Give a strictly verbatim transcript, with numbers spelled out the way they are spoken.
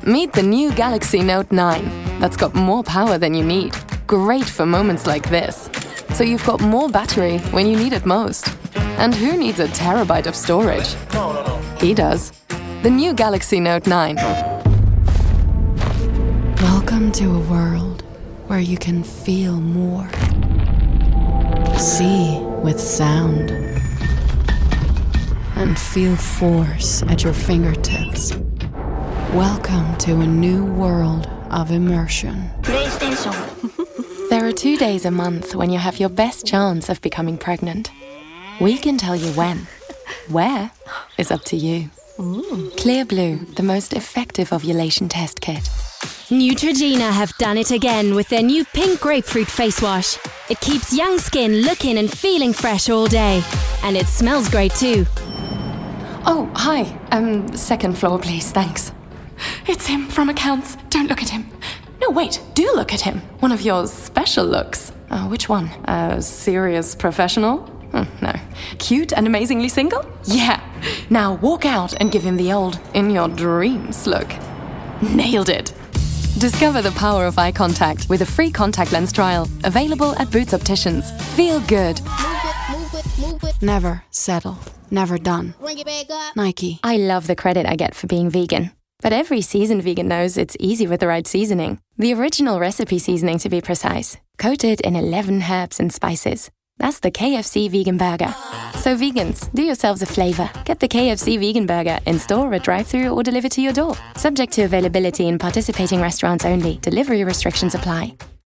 Meet the new Galaxy Note nine. That's got more power than you need. Great for moments like this. So you've got more battery when you need it most. And who needs a terabyte of storage? No, no, no. He does. The new Galaxy Note nine. Welcome to a world where you can feel more. See with sound. And feel force at your fingertips. Welcome to a new world of immersion. PlayStation. There are two days a month when you have your best chance of becoming pregnant. We can tell you when. Where is up to you. Clear Blue, the most effective ovulation test kit. Neutrogena have done it again with their new pink grapefruit face wash. It keeps young skin looking and feeling fresh all day. And it smells great too. Oh, hi. Um, second floor, please, thanks. It's him from accounts. Don't look at him. No, wait, do look at him. One of your special looks. Uh, which one? Uh, serious professional? Oh, no. Cute and amazingly single? Yeah. Now walk out and give him the old in your dreams look. Nailed it. Discover the power of eye contact with a free contact lens trial. Available at Boots Opticians. Feel good. Never settle. Never done. Nike. I love the credit I get for being vegan. But every seasoned vegan knows it's easy with the right seasoning. The original recipe seasoning, to be precise. Coated in eleven herbs and spices. That's the K F C Vegan Burger. So vegans, do yourselves a flavor. Get the K F C Vegan Burger in store, at drive-thru, or delivered to your door. Subject to availability in participating restaurants only. Delivery restrictions apply.